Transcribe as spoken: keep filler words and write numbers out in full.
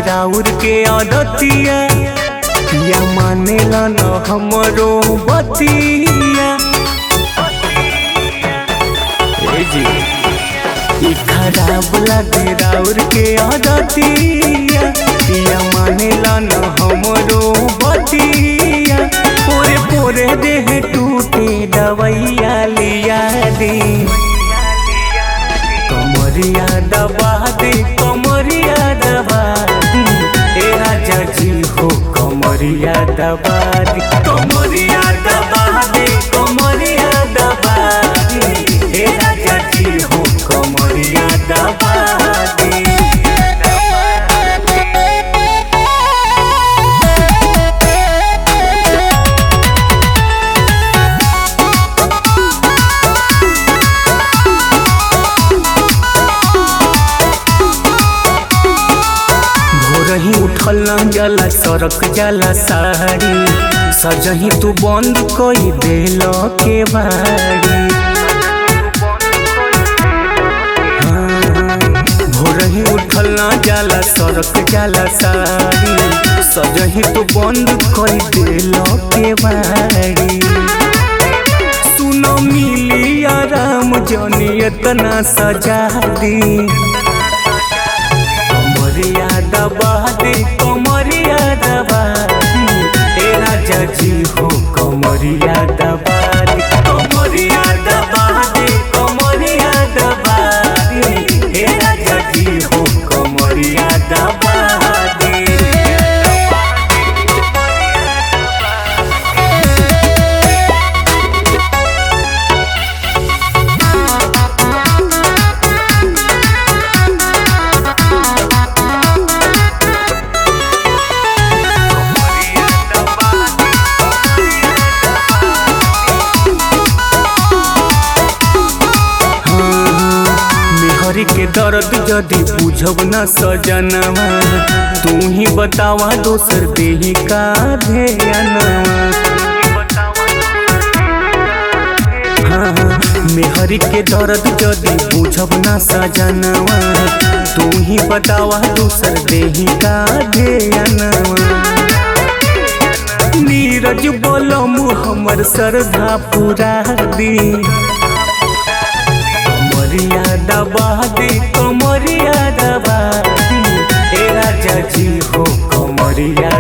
राउर के अदतिया या मानेला न हमरो बतिया। ए जी ई खराब लागे राउर के अदतिया या मानेला न हमरो बतिया। पोरे पोरे देह टूटे दवैया लिया दे, कमरिया दबा दे कमरिया दबा दे। ए राजा जी हो कमरिया दबा दे, कमरिया दबा दे कमरिया दबा दे। ए राजा जी हो कमरिया दबा दे। रही उठल न जाला सरक जाला साड़ी, सजही तू बंद कोई देल के बाड़ी। हाँ, भोरही उठल न जाला सरक जाला साड़ी, सजही तू बंद कोई देल के बाड़ी। सुनो मिली आराम जनी इतना सजा दी, कमरिया दबा दे कमरिया दबा दे। ए राजा जी हो कमरिया दबा दे, कमरिया दबा दे कमरिया दबा दे। ए राजा जी हो कमरिया दबा दे। के दर्द जदि बुझब न सजनवा, तू ही बतावा दोसर देही का ध्यानवा। हाँ, मेहरी के दर्द जदि बुझब न सजनवा, तू ही बतावा दोसर देही का ध्यानवा। नीरज बोलम हमर श्रद्धा पूरा दी, कमरिया दबा दे कमरिया दबा दे। ए राजा जी हो कमरिया